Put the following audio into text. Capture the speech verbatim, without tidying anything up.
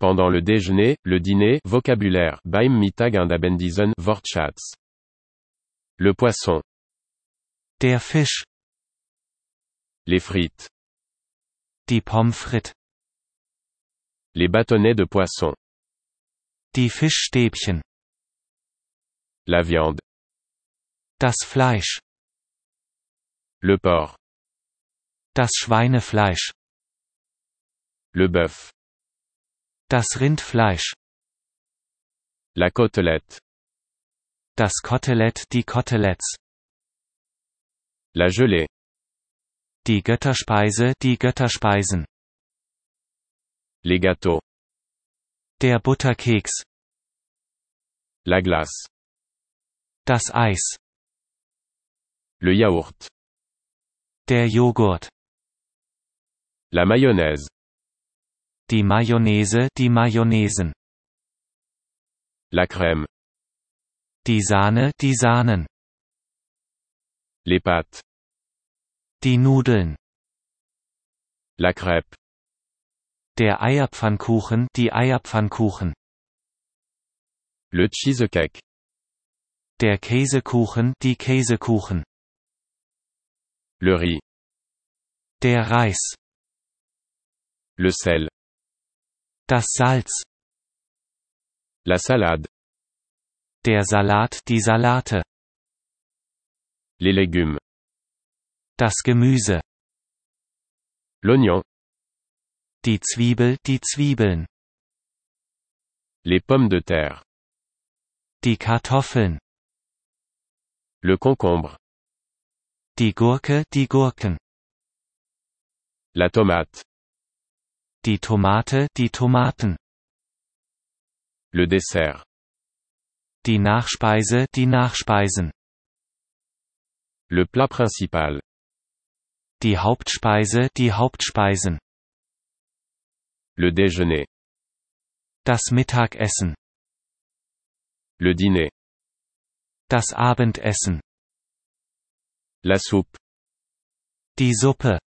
Pendant le déjeuner, le dîner, vocabulaire, beim Mittag und Abendessen, Wortschatz. Le poisson. Der Fisch. Les frites. Die Pommes frites. Les bâtonnets de poisson. Die Fischstäbchen. La viande. Das Fleisch. Le porc. Das Schweinefleisch. Le bœuf. Das Rindfleisch. La côtelette. Das Kotelett, die Koteletts. La gelée. Die Götterspeise, die Götterspeisen. Les gâteaux. Der Butterkeks. La glace. Das Eis. Le yaourt. Der Joghurt. La mayonnaise. Die Mayonnaise, die Mayonnaisen. La crème. Die Sahne, die Sahnen. Les pâtes. Die Nudeln. La crêpe. Der Eierpfannkuchen, die Eierpfannkuchen. Le cheesecake. Der Käsekuchen, die Käsekuchen. Le riz. Der Reis. Le sel. Das Salz. La salade. Der Salat, die Salate. Les légumes. Das Gemüse. L'oignon. Die Zwiebel, die Zwiebeln. Les pommes de terre. Die Kartoffeln. Le concombre. Die Gurke, die Gurken. La tomate. Die Tomate, die Tomaten. Le dessert. Die Nachspeise, die Nachspeisen. Le plat principal. Die Hauptspeise, die Hauptspeisen. Le déjeuner. Das Mittagessen. Le dîner. Das Abendessen. La soupe. Die Suppe.